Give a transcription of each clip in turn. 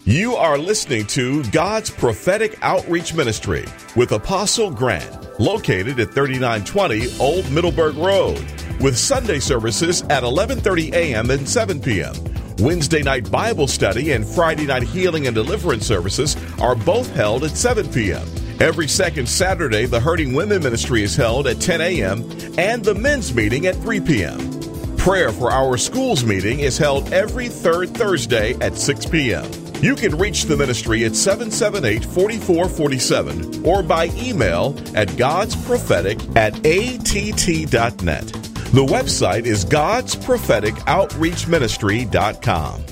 You are listening to God's Prophetic Outreach Ministry with Apostle Grant, located at 3920 Old Middleburg Road, with Sunday services at 11:30 a.m. and 7 p.m. Wednesday night Bible study and Friday night healing and deliverance services are both held at 7 p.m. Every second Saturday, the Hurting Women Ministry is held at 10 a.m. and the men's meeting at 3 p.m. Prayer for Our Schools meeting is held every third Thursday at 6 p.m. You can reach the ministry at 778-4447 or by email at godsprophetic@att.net. The website is godsprophetikoutreachministry.com.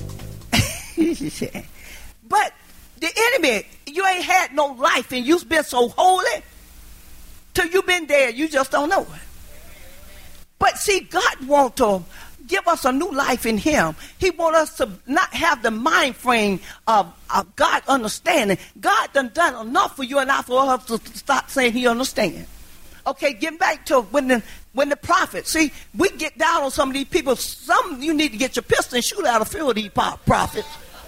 But the enemy, you ain't had no life and you've been so holy till you've been dead. You just don't know it. But see, God wants to give us a new life in him. He wants us to not have the mind frame of God understanding. God done enough for you and I for us to stop saying he understands. Okay, getting back to when the prophets, see, we get down on some of these people. Some you need to get your pistol and shoot out a few of these prophets.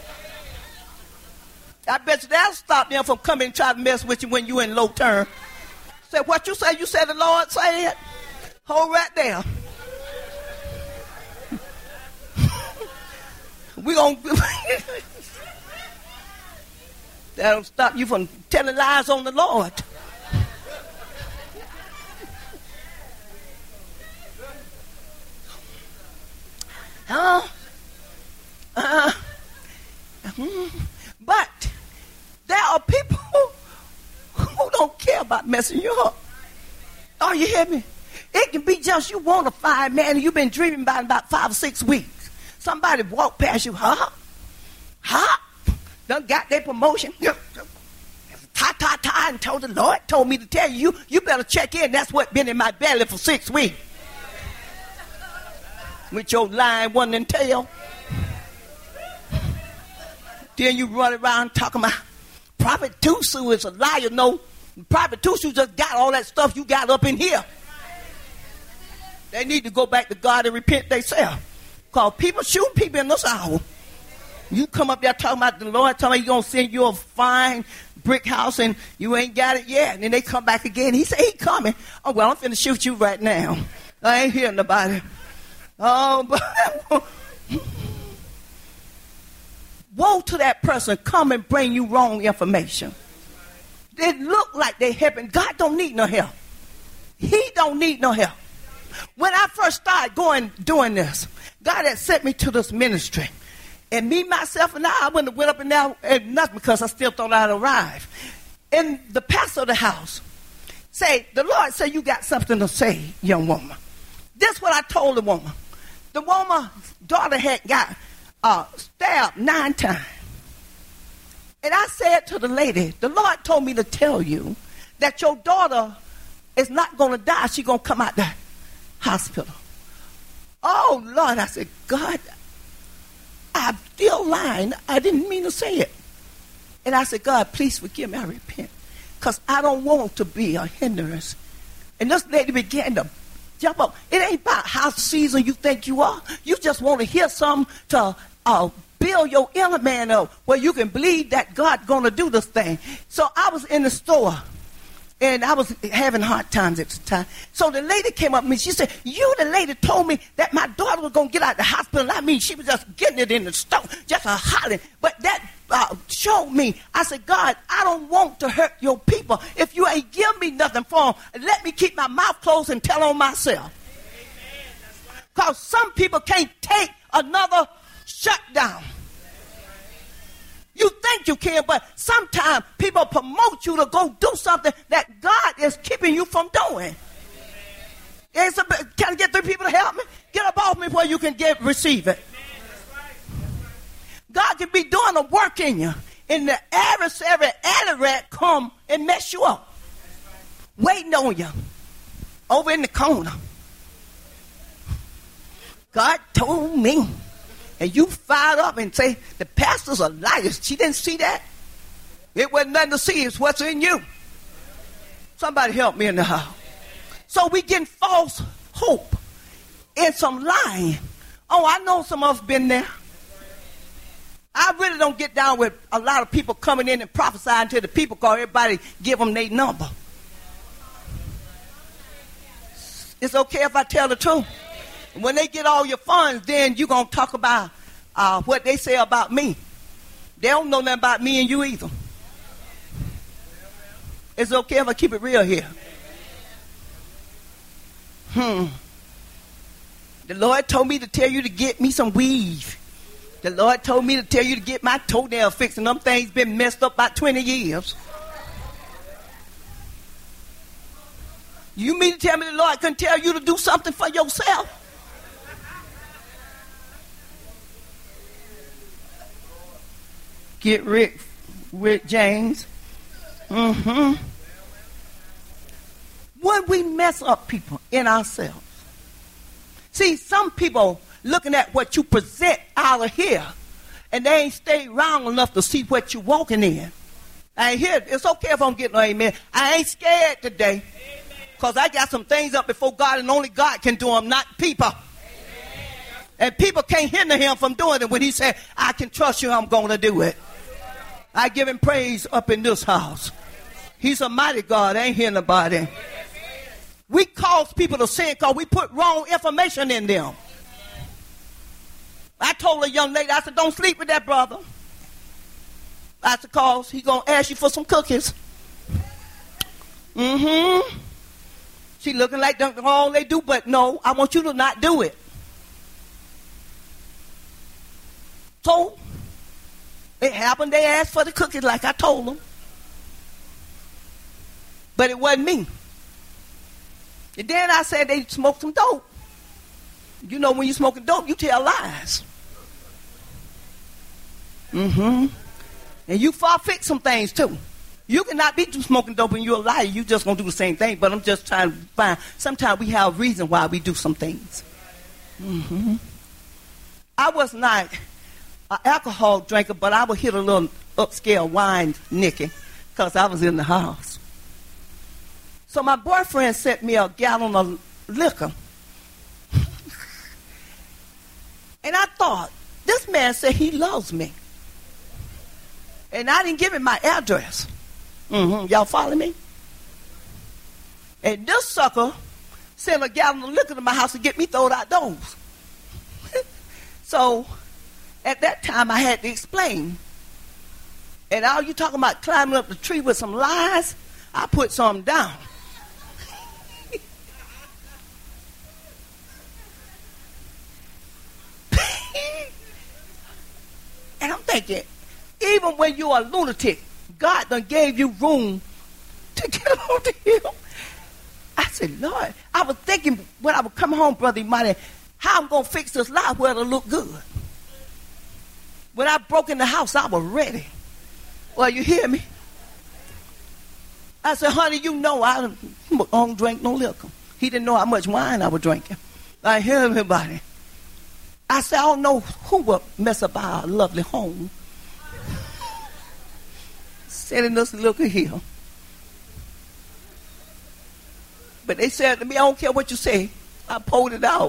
I bet you that'll stop them from coming and try to mess with you when you in low term. Say what you say, you said the Lord said. Hold right there. We gonna that'll stop you from telling lies on the Lord. But there are people who don't care about messing you up. Oh, you hear me? It can be just you want a fire, man, and you've been dreaming about 5 or 6 weeks. Somebody walk past you, huh? Done got their promotion. And told the Lord, told me to tell you, you better check in. That's what been in my belly for 6 weeks. With your lying one and tail. Then you run around talking about Prophet Tusu is a liar. No, Prophet Tusu just got all that stuff you got up in here. They need to go back to God and repent themselves. Because people shoot people in this hour. You come up there talking about the Lord, telling you going to send you a fine brick house and you ain't got it yet. And then they come back again. He say he coming. Oh, well, I'm finna shoot you right now. I ain't hearing nobody. Oh, but woe to that person come and bring you wrong information. They look like they helping. God don't need no help. He don't need no help. When I first started doing this, God had sent me to this ministry. And me, myself, and I went up in there and nothing because I still thought I'd arrive. And the pastor of the house say, the Lord said, you got something to say, young woman. This is what I told the woman. The woman's daughter had got stabbed 9 times. And I said to the lady, the Lord told me to tell you that your daughter is not going to die. She's going to come out the hospital. Oh, Lord, I said, God, I'm still lying. I didn't mean to say it. And I said, God, please forgive me. I repent. Because I don't want to be a hindrance. And this lady began to jump up. It ain't about how seasoned you think you are. You just want to hear something to build your inner man up where you can believe that God's going to do this thing. So I was in the store. And I was having hard times at the time. So the lady came up to me. She said, you, the lady, told me that my daughter was going to get out of the hospital. I mean, she was just getting it in the store, just a hollering. But that showed me. I said, God, I don't want to hurt your people. If you ain't give me nothing for them, let me keep my mouth closed and tell on myself. Because some people can't take another shutdown. You think you can, but sometimes people promote you to go do something that God is keeping you from doing. Can I get 3 people to help me? Get up off me where you can receive it. God can be doing a work in you. And the adversary, Adarat, come and mess you up. Waiting on you. Over in the corner. God told me. And you fired up and say, the pastor's a liar. She didn't see that. It wasn't nothing to see. It's what's in you. Somebody help me in the house. So we getting false hope and some lying. Oh, I know some of us been there. I really don't get down with a lot of people coming in and prophesying to the people because everybody give them their number. It's okay if I tell the truth. When they get all your funds, then you're going to talk about what they say about me. They don't know nothing about me and you either. It's okay if I keep it real here. The Lord told me to tell you to get me some weave. The Lord told me to tell you to get my toenail fixed, and them things been messed up about 20 years. You mean to tell me the Lord couldn't tell you to do something for yourself? Get Rick James. When we mess up people in ourselves. See, some people looking at what you present out of here, and they ain't stayed around enough to see what you walking in. I ain't here. It's okay if I don't get no amen. I ain't scared today, because I got some things up before God, and only God can do them, not people. And people can't hinder him from doing it when he said, I can trust you, I'm going to do it. I give him praise up in this house. He's a mighty God. I ain't hear nobody. We cause people to sin because we put wrong information in them. I told a young lady, I said, don't sleep with that brother. I said, cause he's going to ask you for some cookies. She looking like that's all they do, but no, I want you to not do it. So, it happened, they asked for the cookies like I told them. But it wasn't me. And then I said they smoked some dope. You know, when you smoking dope, you tell lies. And you forfeit some things too. You cannot be smoking dope and you're a liar. You just gonna do the same thing. But I'm just trying to find. Sometimes we have a reason why we do some things. I was not an alcohol drinker, but I would hit a little upscale wine, Nikki, because I was in the house. So my boyfriend sent me a gallon of liquor. And I thought, this man said he loves me. And I didn't give him my address. Y'all follow me? And this sucker sent a gallon of liquor to my house to get me thrown outdoors. So at that time I had to explain. And all you talking about climbing up the tree with some lies, I put something down. And I'm thinking, even when you're a lunatic, God done gave you room to get on to him. I said, Lord, I was thinking when I would come home, Brother Imani, how I'm going to fix this life where it'll look good. When I broke in the house, I was ready. Well, you hear me? I said, honey, you know I don't drink no liquor. He didn't know how much wine I was drinking. I hear everybody. I said, I don't know who will mess up our lovely home. Sending us liquor here. But they said to me, I don't care what you say. I pulled it out.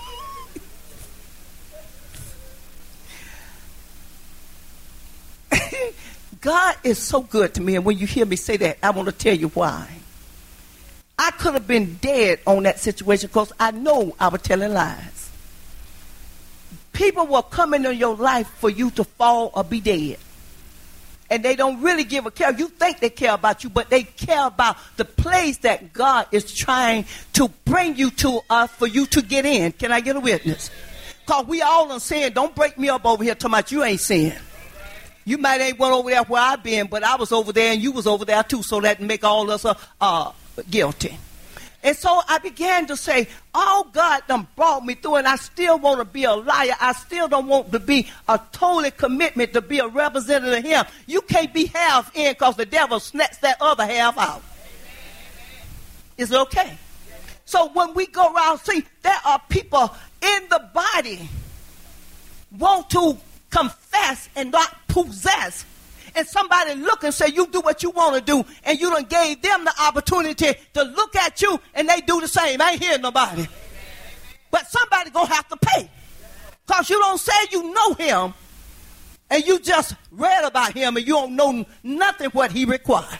God is so good to me, and when you hear me say that, I want to tell you why. I could have been dead on that situation because I know I was telling lies. People will come into your life for you to fall or be dead. And they don't really give a care. You think they care about you, but they care about the place that God is trying to bring you to for you to get in. Can I get a witness? Because we all are saying, don't break me up over here talking about you ain't sin. You might ain't went over there where I've been, but I was over there and you was over there too, so that make all us guilty. And so I began to say, oh, God done brought me through, and I still want to be a liar. I still don't want to be a total commitment to be a representative of him. You can't be half in because the devil snatched that other half out. Is it okay? So when we go around, see, there are people in the body want to confess and not possess. And somebody look and say, you do what you want to do. And you done gave them the opportunity to look at you and they do the same. I ain't hearing nobody. But somebody going to have to pay. Because you don't say you know him and you just read about him and you don't know nothing what he required.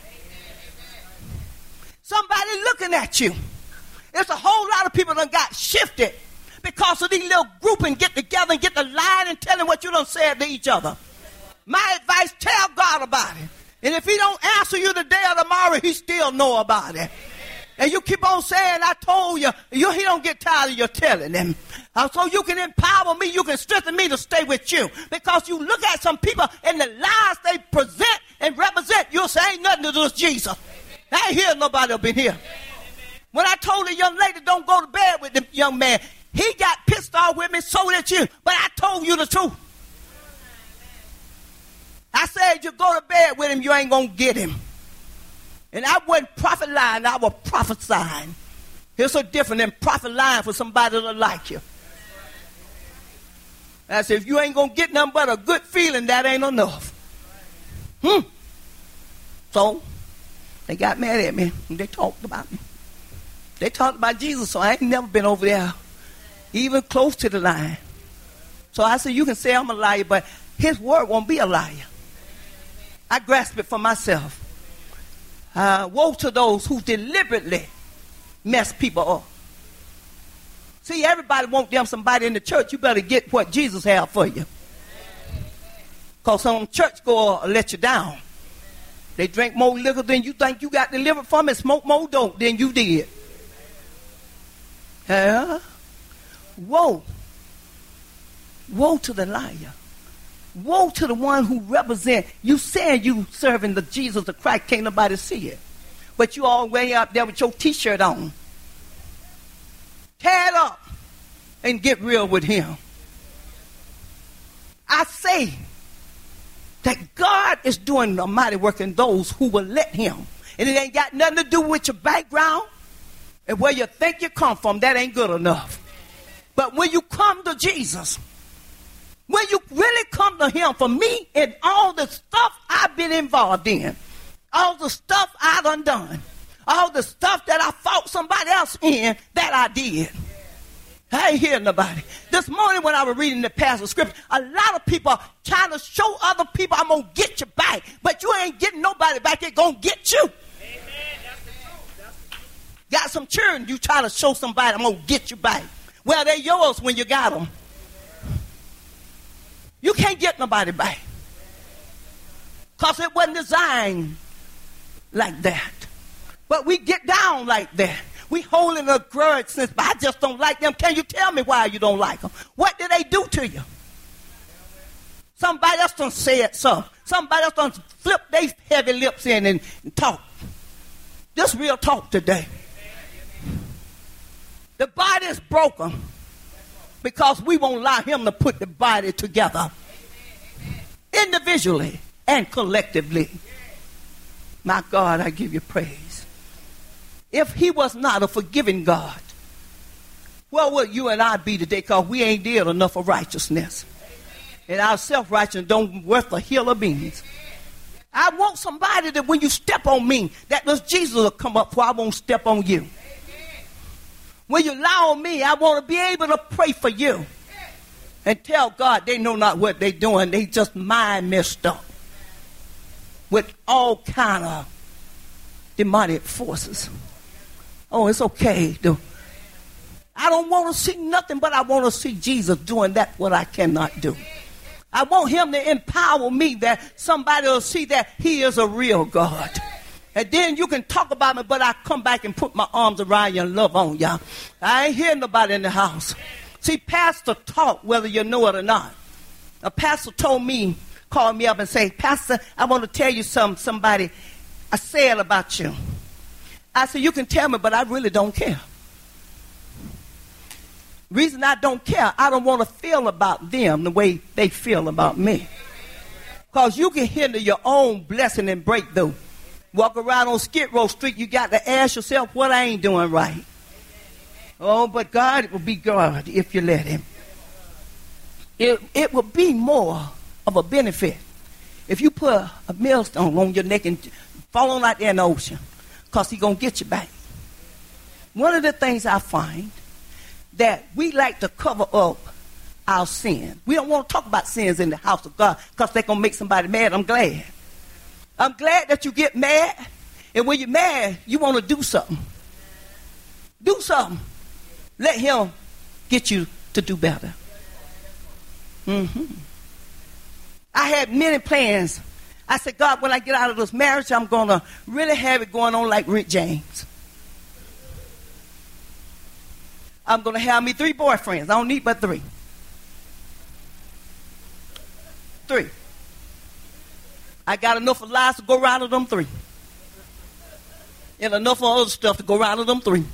Somebody looking at you. There's a whole lot of people that got shifted because of these little grouping get together and get to lying and telling what you done said to each other. My advice, tell God about it. And if he don't answer you today or tomorrow, he still know about it. And you keep on saying, I told you, he don't get tired of you telling him. So you can empower me, you can strengthen me to stay with you. Because you look at some people and the lies they present and represent, you'll say, ain't nothing to do with Jesus. I ain't hear nobody up in here. When I told the young lady, don't go to bed with the young man, he got pissed off with me, so did you. But I told you the truth. I said, you go to bed with him, you ain't going to get him. And I wasn't prophet lying, I was prophesying. It's so different than prophet lying for somebody to like you. I said, if you ain't going to get nothing but a good feeling, that ain't enough. So, they got mad at me, and they talked about me. They talked about Jesus, so I ain't never been over there, even close to the line. So I said, you can say I'm a liar, but his word won't be a liar. I grasp it for myself. Woe to those who deliberately mess people up. See, everybody want them somebody in the church. You better get what Jesus have for you. Because some church goer will let you down. They drink more liquor than you think you got delivered from and smoke more dope than you did. Woe. Woe to the liar. Woe to the one who represent. You saying you serving the Jesus of Christ, can't nobody see it. But you all way up there with your t-shirt on. Tear it up and get real with him. I say that God is doing a mighty work in those who will let him. And it ain't got nothing to do with your background and where you think you come from. That ain't good enough. But when you come to Jesus, when you really come to him, for me and all the stuff I've been involved in, all the stuff I done, all the stuff that I fought somebody else in that I did. I ain't hear nobody. This morning when I was reading the passage of scripture, a lot of people are trying to show other people I'm going to get you back. But you ain't getting nobody back. They're going to get you. Amen. That's the truth. That's the truth. Got some children, you try to show somebody I'm going to get you back. Well, they're yours when you got them. You can't get nobody back. Because it wasn't designed like that. But we get down like that. We holding a grudge since, but I just don't like them. Can you tell me why you don't like them? What did they do to you? Somebody else done said something. Somebody else done flipped their heavy lips in and talk. Just real talk today. The body is broken because we won't allow him to put the body together individually and collectively. My God, I give you praise. If he was not a forgiving God, where would you and I be today? Because we ain't did enough of righteousness. And our self-righteousness don't worth a hill of beans. I want somebody that when you step on me, that does Jesus will come up for I won't step on you. When you lie on me, I want to be able to pray for you. And tell God they know not what they're doing. They just mind messed up with all kind of demonic forces. Oh, it's okay. I don't want to see nothing, but I want to see Jesus doing that what I cannot do. I want him to empower me that somebody will see that he is a real God. And then you can talk about me, but I come back and put my arms around you and love on y'all. I ain't hearing nobody in the house. See, pastor talk whether you know it or not. A pastor told me, called me up and said, Pastor, I want to tell you somebody I said about you. I said, you can tell me, but I really don't care. Reason I don't care, I don't want to feel about them the way they feel about me. Because you can hinder your own blessing and breakthrough. Walk around on Skid Row Street, you got to ask yourself what I ain't doing right. Oh, but God, it will be God if you let him. It will be more of a benefit if you put a millstone on your neck and fall on out there in the ocean, because he's going to get you back. One of the things I find that we like to cover up our sin. We don't want to talk about sins in the house of God because they're going to make somebody mad. I'm glad. I'm glad that you get mad. And when you're mad, you want to do something. Do something. Let him get you to do better. I had many plans. I said, God, when I get out of this marriage, I'm going to really have it going on like Rick James. I'm going to have me 3 boyfriends. I don't need but 3. 3. I got enough of lies to go around with them 3. And enough of other stuff to go around with them 3.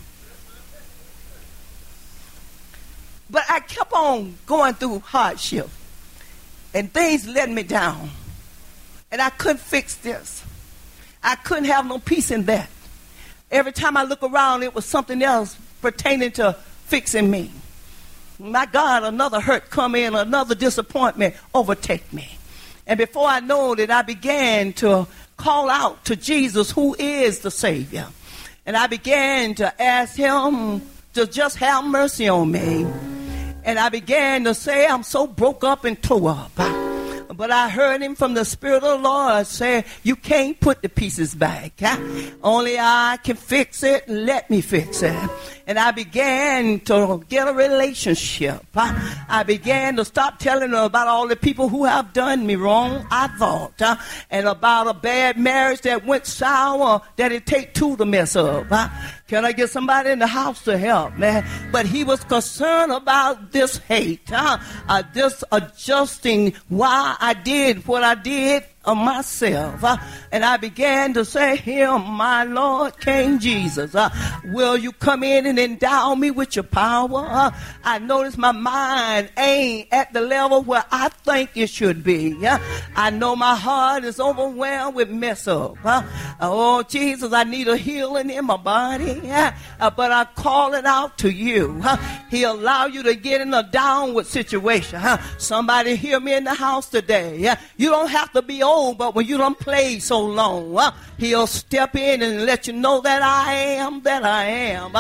But I kept on going through hardship. And things let me down. And I couldn't fix this. I couldn't have no peace in that. Every time I look around, it was something else pertaining to fixing me. My God, another hurt come in, another disappointment overtake me. And before I know it, I began to call out to Jesus, who is the Savior. And I began to ask him to just have mercy on me. And I began to say, I'm so broke up and tore up. But I heard him from the Spirit of the Lord say, you can't put the pieces back. Only I can fix it. Let me fix it. And I began to get a relationship. I began to stop telling her about all the people who have done me wrong, I thought. And about a bad marriage that went sour that it take 2 to mess up. Can I get somebody in the house to help, man? But he was concerned about this hate, this adjusting why I did what I did of myself. And I began to say, him, my Lord, King Jesus, will you come in and endow me with your power? I notice my mind ain't at the level where I think it should be. I know my heart is overwhelmed with mess up. Oh, Jesus, I need a healing in my body. But I call it out to you. He'll allow you to get in a downward situation. Somebody hear me in the house today. You don't have to be old, but when you done played so long, he'll step in and let you know that I am that I am.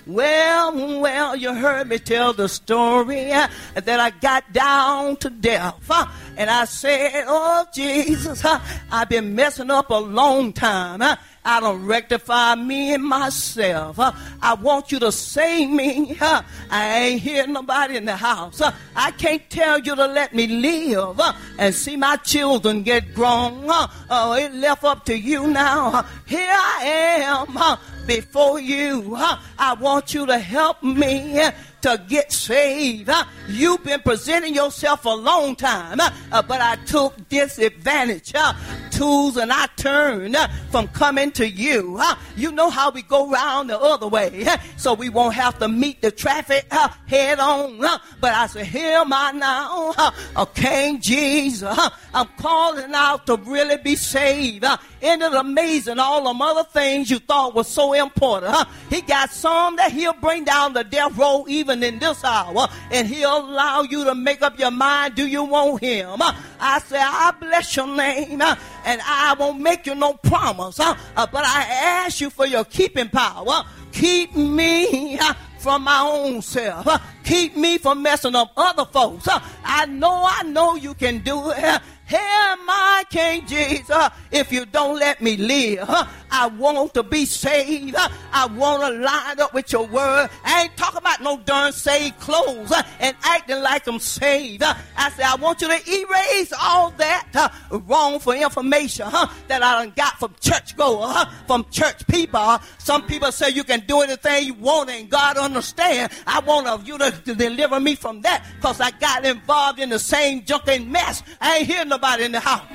Well, you heard me tell the story that I got down to death. And I said, oh, Jesus, I've been messing up a long time. I don't rectify me and myself. I want you to save me. I ain't hear nobody in the house. I can't tell you to let me live and see my children get grown. It left up to you now. Here I am before you. I want you to help me to get saved. You've been presenting yourself a long time, but I took disadvantage. Tools and I turned from coming to you. You know how we go around the other way, so we won't have to meet the traffic head on. But I said, here am I now, King Jesus. I'm calling out to really be saved. Isn't it amazing all them other things you thought was so important? He got some that he'll bring down the death row even in this hour, and he'll allow you to make up your mind, do you want him? I say, I bless your name, and I won't make you no promise, but I ask you for your keeping power. Keep me from my own self. Keep me from messing up other folks. I know you can do it. Here my King Jesus, if you don't let me live, I want to be saved. I want to line up with your word. I ain't talking about no darn saved clothes and acting like I'm saved. I say, I want you to erase all that wrongful information that I done got from churchgoers, from church people. Some people say you can do anything you want and God understand. I want you to deliver me from that because I got involved in the same junk and mess. I ain't hearing nobody in the house.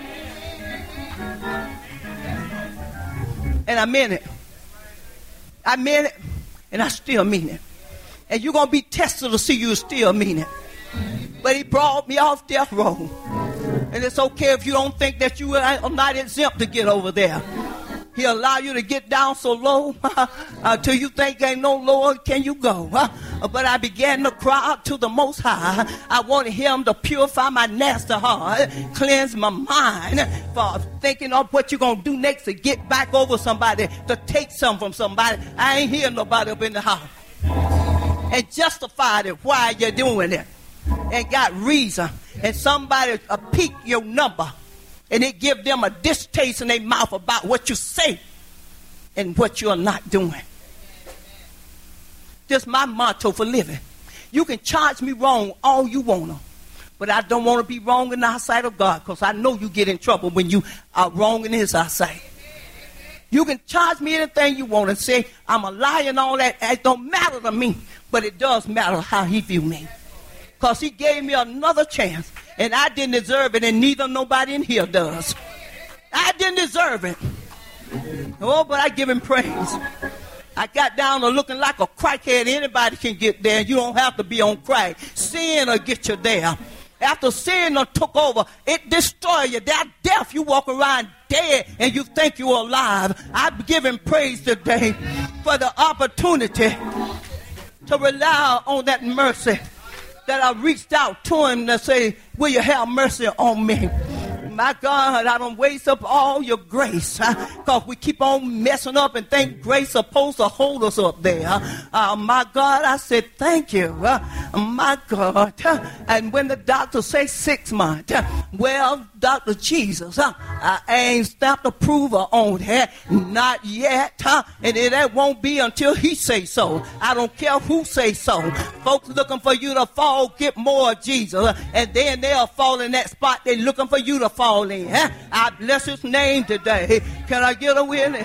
And I meant it. I meant it, and I still mean it. And you're going to be tested to see you still mean it. But he brought me off death row. And it's okay if you don't think that you are not exempt to get over there. He'll allow you to get down so low till you think ain't no lower can you go. But I began to cry out to the Most High. I wanted him to purify my nasty heart, cleanse my mind for thinking of what you're going to do next to get back over somebody, to take something from somebody. I ain't hearing nobody up in the house. And justified it why you're doing it. and got reason, and somebody peek your number, and it give them a distaste in their mouth about what you say and what you're not doing. This is my motto for living. You can charge me wrong all you want to, but I don't want to be wrong in the eyesight of God, because I know you get in trouble when you are wrong in his eyesight. You can charge me anything you want and say I'm a liar and all that. It don't matter to me, but it does matter how he view me, because he gave me another chance, and I didn't deserve it, and neither nobody in here does. I didn't deserve it. Oh, but I give him praise. I got down to looking like a crackhead. Anybody can get there. You don't have to be on crack. Sin will get you there. After sin took over, it destroyed you. That death, you walk around dead and you think you're alive. I give him praise today for the opportunity to rely on that mercy that I reached out to him to say, will you have mercy on me? My God, I don't waste up all your grace, because we keep on messing up and think grace is supposed to hold us up there. My God, I said, thank you. My God. And when the doctor say 6 months, well, Dr. Jesus, I ain't stamped approval on that. Not yet. And it won't be until he say so. I don't care who say so. Folks looking for you to fall, get more of Jesus. And then they'll fall in that spot they're looking for you to fall in. I bless his name today. Can I get a witness?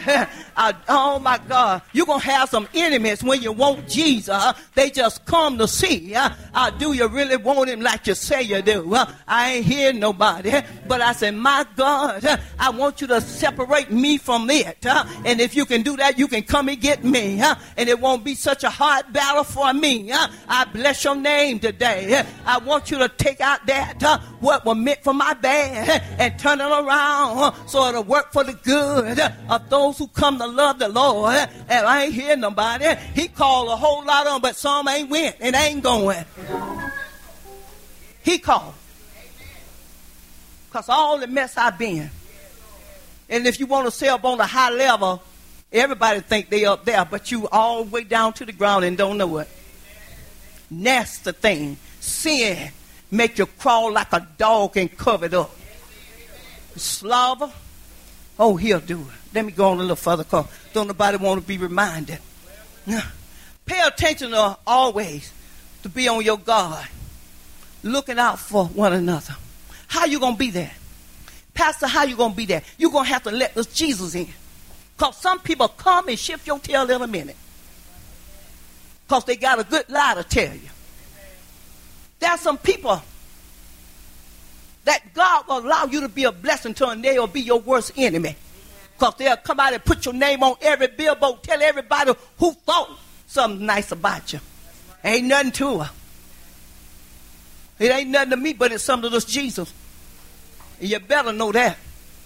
Oh my God. You're going to have some enemies when you want Jesus. They just come to see. Do you really want him like you say you do? I ain't hearing nobody. But I said, my God, I want you to separate me from it. And if you can do that, you can come and get me. And it won't be such a hard battle for me. I bless your name today. I want you to take out that what was meant for my bad and turn it around so it'll work for the good of those who come to love the Lord. And I ain't hearing nobody. He called a whole lot of them, but some ain't went and ain't going. He called. Because all the mess I've been. And if you want to say up on a high level, everybody think they up there, but you all the way down to the ground and don't know it. Nasty thing. Sin make you crawl like a dog and cover it up. Slaver, oh, he'll do it. Let me go on a little further, because don't nobody want to be reminded. Pay attention to always to be on your guard, looking out for one another. How you going to be there? Pastor, how you going to be there? You're going to have to let this Jesus in. Because some people come and shift your tail in a minute. Because they got a good lie to tell you. There's some people that God will allow you to be a blessing to, and they'll be your worst enemy. Because they'll come out and put your name on every billboard, tell everybody who thought something nice about you. Ain't nothing to her. It ain't nothing to me, but it's something to this Jesus. And you better know that.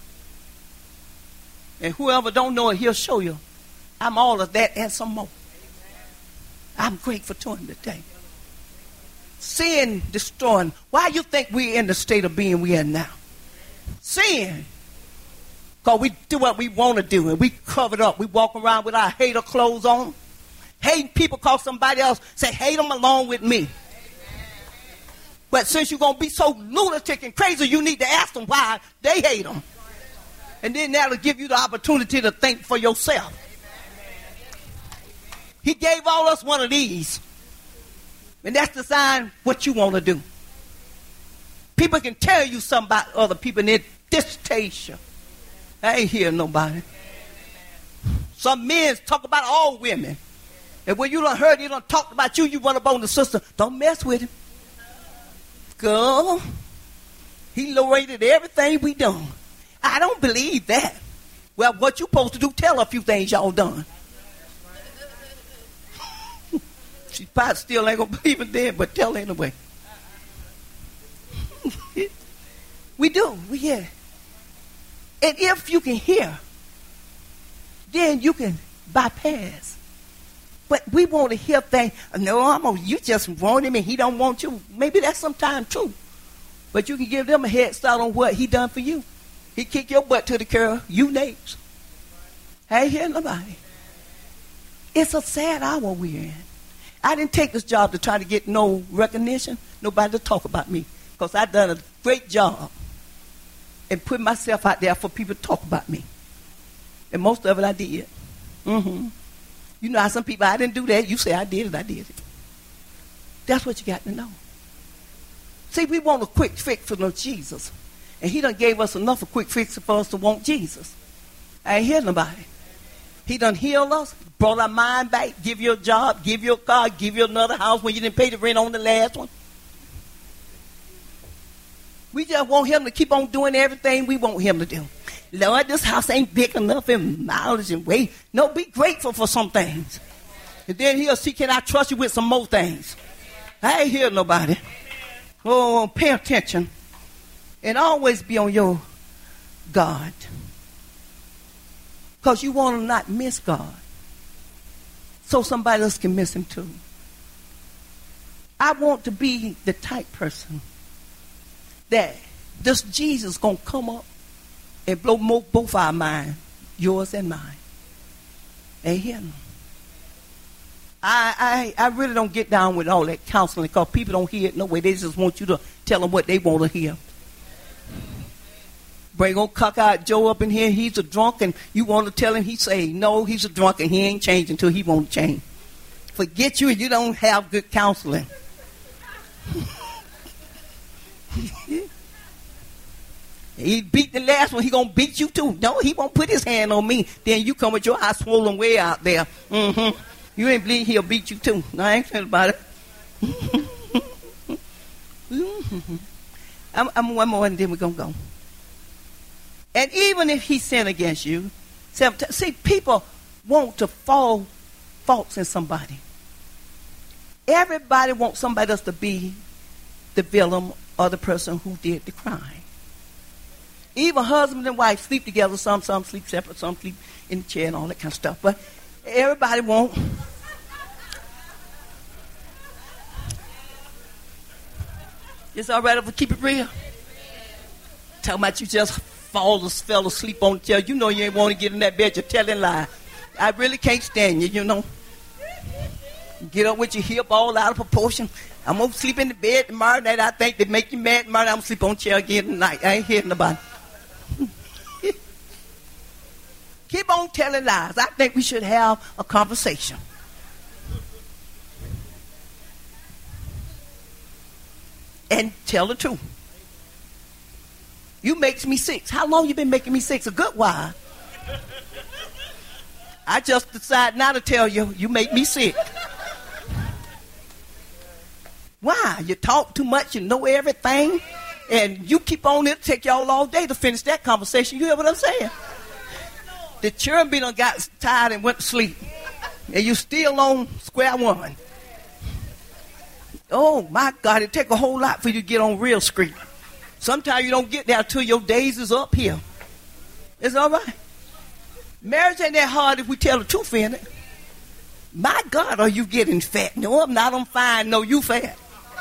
And whoever don't know it, he'll show you. I'm all of that and some more. I'm grateful to him today. Sin destroying. Why you think we're in the state of being we're in now? Sin. Because we do what we want to do, and we covered up. We walk around with our hater clothes on. Hating people because somebody else say hate them along with me. But since you're going to be so lunatic and crazy, you need to ask them why they hate them. And then that'll give you the opportunity to think for yourself. He gave all us one of these. And that's the sign what you want to do. People can tell you something about other people and they distaste you. I ain't hearing nobody. Some men talk about all women. And when you done heard he done talked about you, you run up on the sister. Don't mess with him. Girl, he low-rated everything we done. I don't believe that. Well, what you supposed to do, tell her a few things y'all done. She probably still ain't going to believe it then, but tell her anyway. We do. We hear. And if you can hear, then you can bypass. But we want to hear things. No, you just want him and he don't want you. Maybe that's sometimes true. But you can give them a head start on what he done for you. He kick your butt to the curb. You next. I ain't hearing nobody. It's a sad hour we're in. I didn't take this job to try to get no recognition, nobody to talk about me, because I done a great job and put myself out there for people to talk about me. And most of it I did. Mm-hmm. You know how some people, I didn't do that. You say I did it. That's what you got to know. See, we want a quick fix for Jesus. And he done gave us enough of a quick fix for us to want Jesus. I ain't hear nobody. He done healed us, brought our mind back, give you a job, give you a car, give you another house when you didn't pay the rent on the last one. We just want him to keep on doing everything we want him to do. Lord, this house ain't big enough in mileage and weight. No, be grateful for some things. And then he'll see, can I trust you with some more things? I ain't hear nobody. Oh, pay attention. And always be on your guard. Because you want to not miss God. So somebody else can miss him too. I want to be the type person that this Jesus going to come up and blow both our minds, yours and mine. Ain't hear no. I really don't get down with all that counseling because people don't hear it no way. They just want you to tell them what they want to hear. Bring old cock-eyed Joe up in here. He's a drunk, and you want to tell him, he say, no, he's a drunk, and he ain't changing until he won't change. Forget you, and you don't have good counseling. He beat the last one. He going to beat you too. No, he won't put his hand on me. Then you come with your eyes swollen way out there. Mm-hmm. You ain't believe he'll beat you too. No, I ain't saying about it. I'm one more and then we're going to go. And even if he sinned against you, see, people want to fall faults in somebody. Everybody wants somebody else to be the villain or the person who did the crime. Even husband and wife sleep together. Some sleep separate, some sleep in the chair and all that kind of stuff. But everybody won't. It's all right if we keep it real. Talking about you just fell asleep on the chair. You know you ain't want to get in that bed. You're telling lies. I really can't stand you, you know. Get up with your hip all out of proportion. I'm going to sleep in the bed tomorrow night. I think they make you mad tomorrow night. I'm going to sleep on the chair again tonight. I ain't hearing about it. Keep on telling lies. I think we should have a conversation. And tell the truth. You makes me sick. How long you been making me sick? A good while. I just decided not to tell you. You make me sick. Why? You talk too much. You know everything. And you keep on it. Take y'all all day to finish that conversation. You hear what I'm saying? The children done got tired and went to sleep. And you still on square one. Oh, my God. It take a whole lot for you to get on real street. Sometimes you don't get there until your days is up here. It's all right. Marriage ain't that hard if we tell the truth in it. My God, are you getting fat? No, I'm not. I'm fine. No, you fat.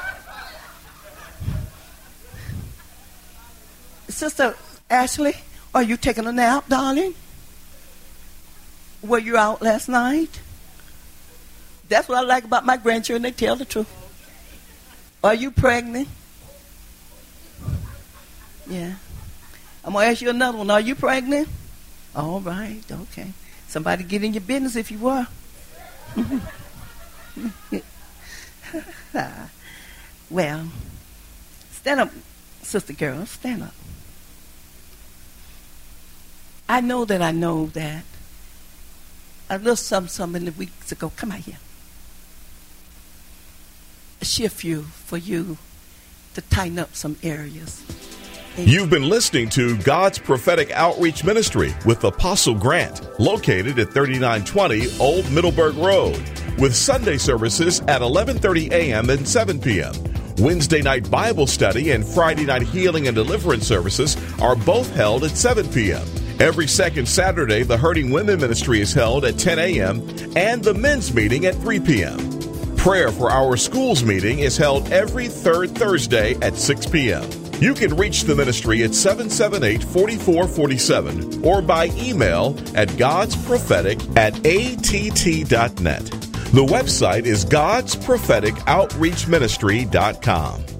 Sister Ashley, are you taking a nap, darling? Were you out last night? That's what I like about my grandchildren. They tell the truth. Are you pregnant? Yeah. I'm going to ask you another one. Are you pregnant? All right. Okay. Somebody get in your business if you were. Well, stand up, sister girl. Stand up. I know that a little something weeks ago. Come out here. Shift you for you to tighten up some areas. You've been listening to God's Prophetic Outreach Ministry with Apostle Grant, located at 3920 Old Middleburg Road, with Sunday services at 11:30 a.m. and 7 p.m. Wednesday night Bible study and Friday night healing and deliverance services are both held at 7 p.m. Every second Saturday, the Hurting Women Ministry is held at 10 a.m. and the men's meeting at 3 p.m. Prayer for Our Schools meeting is held every third Thursday at 6 p.m. You can reach the ministry at 778-4447 or by email at godsprophetic@att.net. The website is God'sPropheticOutreachMinistry.com.